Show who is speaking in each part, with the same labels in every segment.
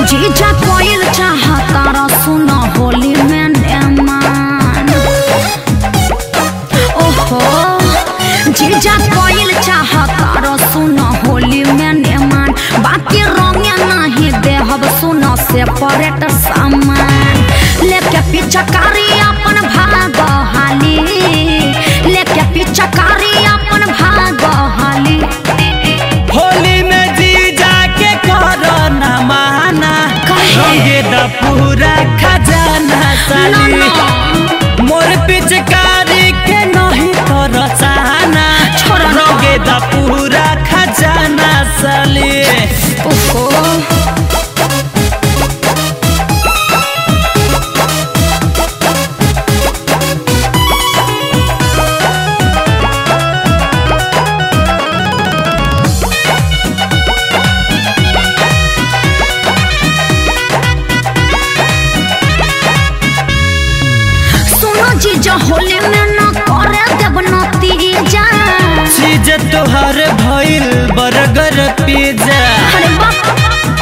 Speaker 1: जीजा कोइल चाहता रसुना होली में नेमान। ओहो जीजा कोइल चाहता रसुना होली में नेमान। बाकी रंगे नहीं देहब सुना से परेट सामान। लेके पिचकारी अपन भाग हाली, लेके पिचकारी अपन भाग हाली।
Speaker 2: होली में जीजा के करो न माना, रंगे द पूरा खजाना साली। मोर पिचकारी के नहीं करो चाहना, रंगे द पूरा खजाना साली।
Speaker 1: ओहो जीजा होली में न करे देव नतीजा।
Speaker 2: चीज तोहर भइल बर्गर पिज्जा।
Speaker 1: अरे बाप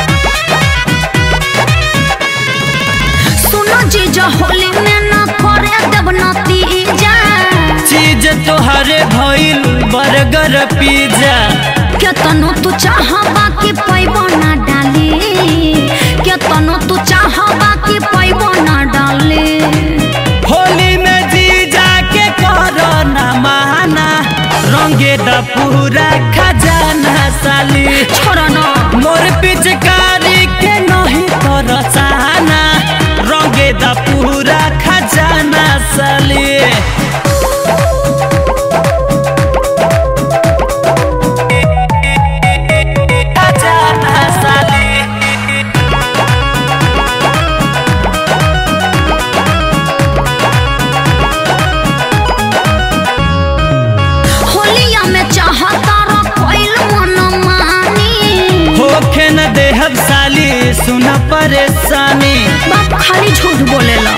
Speaker 1: सुनो जीजा होली में न करे देव नतीजा।
Speaker 2: चीज तोहर भइल बर्गर पिज्जा।
Speaker 1: केतनो तू चाहबा कि पैबो ना डाली, केतनो तू चाहबा कि पैबो ना डाली।
Speaker 2: होली में जीजा के करो न माना, रंगे द पूरा खजाना साली।
Speaker 1: छोड़ ना
Speaker 2: मोर पिचकारी के नहीं करो चाहना, रंगे द पूरा खजाना साली। न देहब साली सुन परेशानी।
Speaker 1: बाप खाली झूठ बोलेला।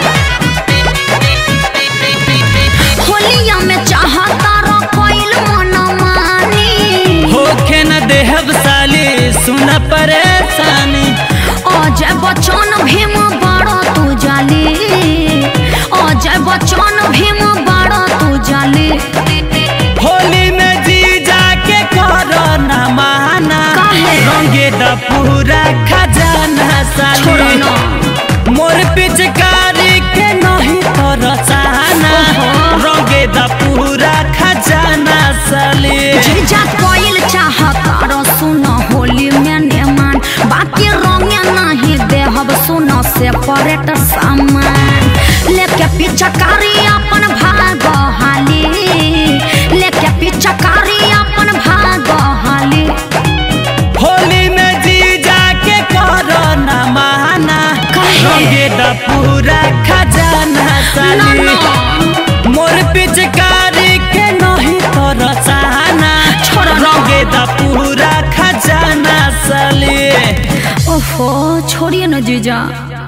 Speaker 1: होलिया में चाहता रो कोइल मन मानी।
Speaker 2: होखे न देहब साली सुन परेशानी।
Speaker 1: अजय बच्चन भीम बड़ा तू जाली, अजय बच्चन भीम बड़ा तू जाली।
Speaker 2: होली में जीजा के करो न माना, रंगे द पूरा खजाना साली। मोर पिचकारी के नहीं करो चाहना, रंगे द पूरा खजाना साली।
Speaker 1: जीजा कोइल चाहता रसुना होली में नेमान। बाकी रंगे नहीं देहब सुना से परेट सामान। लेके पिचकारी अपन भाग हाली, लेके पिचकारी अपन भाग हाली।
Speaker 2: होली में जीजा के करो न माना, रंगे द पूरा खजाना साली। मोर पिचकारी के नहीं करो चाहना, रंगे द पूरा खजाना साली।
Speaker 1: ओहो छोड़िए न जीजा।